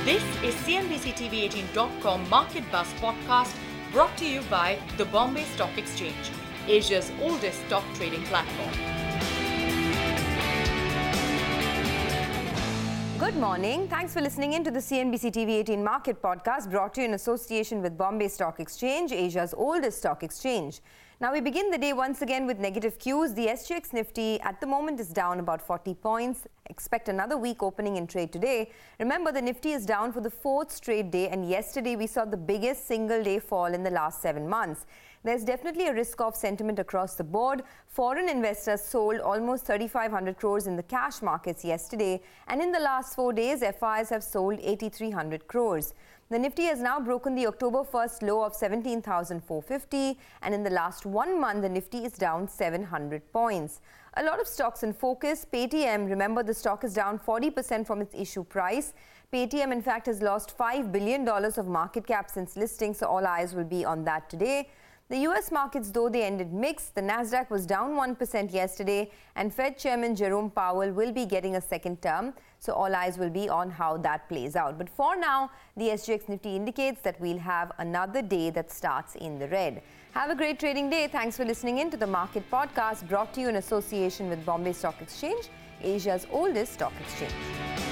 This is CNBC-TV18.com Market Buzz podcast brought to you by the Bombay Stock Exchange, Asia's oldest stock trading platform. Good morning. Thanks for listening in to the CNBC TV18 Market Podcast brought to you in association with Bombay Stock Exchange, Asia's oldest stock exchange. Now we begin the day once again with negative cues. The SGX Nifty at the moment is down about 40 points. Expect another weak opening in trade today. Remember, the Nifty is down for the fourth straight day, and yesterday we saw the biggest single day fall in the last 7 months. There's definitely a risk-off sentiment across the board. Foreign investors sold almost 3,500 crores in the cash markets yesterday, and in the last 4 days, FIs have sold 8,300 crores. The Nifty has now broken the October 1st low of 17,450, and in the last 1 month, the Nifty is down 700 points. A lot of stocks in focus. Paytm, remember, the stock is down 40% from its issue price. Paytm, in fact, has lost $5 billion of market cap since listing, so all eyes will be on that today. The US markets, though, they ended mixed. The Nasdaq was down 1% yesterday, and Fed Chairman Jerome Powell will be getting a second term, so all eyes will be on how that plays out. But for now, the SGX Nifty indicates that we'll have another day that starts in the red. Have a great trading day. Thanks for listening in to the Market Podcast brought to you in association with Bombay Stock Exchange, Asia's oldest stock exchange.